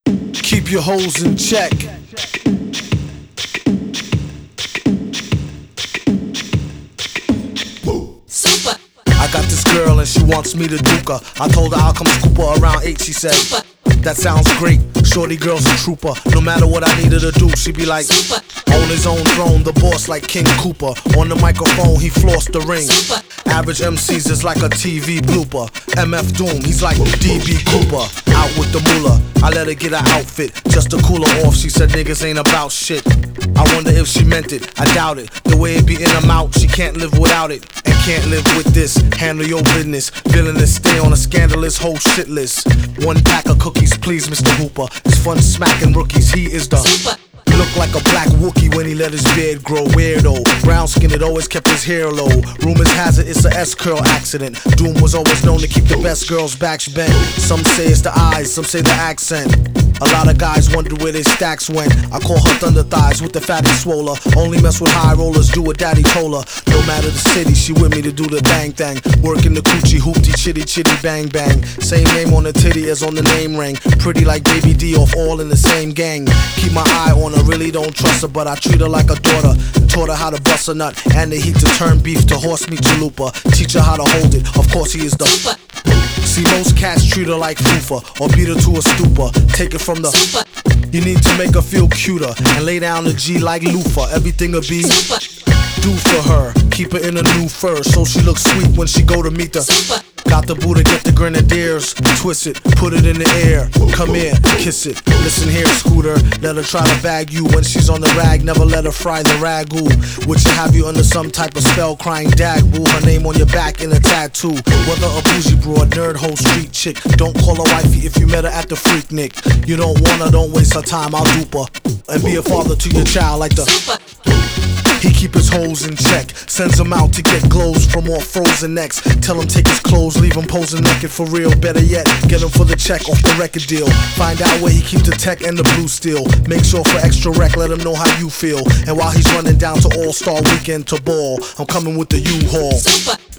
Keep your hoes in check. Super. I got this girl and she wants me to duke her. I told her I'll come scoop her around 8, she said Super. That sounds great, shorty girl's a trooper. No matter what I needed to do, she be like Super. On his own throne, the boss like King Cooper. On the microphone, he flossed the ring. Super. Average MCs is like a TV blooper. MF Doom, he's like DB Cooper. Out with the moolah, I let her get her outfit just to cool her off. She said niggas ain't about shit. I wonder if she meant it, I doubt it. The way it be in her mouth, she can't live without it. And can't live with this, handle your business. Villainous, stay on a scandalous whole shit list. One pack of cookies, please, Mr. Hooper. It's fun smacking rookies, he is the Super. He looked like a black Wookie when he let his beard grow. Weirdo, brown skin, it always kept his hair low. Rumors has it it's a S-curl accident. Doom was always known to keep the best girls' backs bent. Some say it's the eyes, some say the accent. A lot of guys wonder where their stacks went. I call her thunder thighs with the fatty swoller. Only mess with high rollers, do what daddy told her. No matter the city, she with me to do the bang thang. Working the coochie, hoopty, chitty chitty bang bang. Same name on the titty as on the name ring. Pretty like Baby D off all in the same gang. Keep my eye on her, really don't trust her, but I treat her like a daughter. Taught her how to bust a nut and the heat to turn beef to horse meat chalupa. Teach her how to hold it, of course he is the Super. See, most cats treat her like fufa or beat her to a stupor. Take it from the Super. You need to make her feel cuter and lay down the G like loofah. Everything'll be Super. do for her. Keep her in a new fur so she looks sweet when she go to meet the Super. Got the boo to get the grenadiers. Twist it, put it in the air. Come here, kiss it. Listen here, Scooter. Let her try to bag you when she's on the rag. Never let her fry the ragu. Which will have you under some type of spell, crying dag boo. Her name on your back in a tattoo. Whether a bougie broad, nerd, hoe, street chick. Don't call her wifey if you met her at the Freak Nick. You don't want her, don't waste her time. I'll dupe her and be a father to your child like the Super. He keep his hoes in check. Sends them out to get glows from all frozen necks. Tell him take his clothes, leave him posing naked for real. Better yet, get him for the check off the record deal. Find out where he keep the tech and the blue steel. Make sure for extra rec, let him know how you feel. And while he's running down to All-Star Weekend to ball, I'm coming with the U-Haul. Super.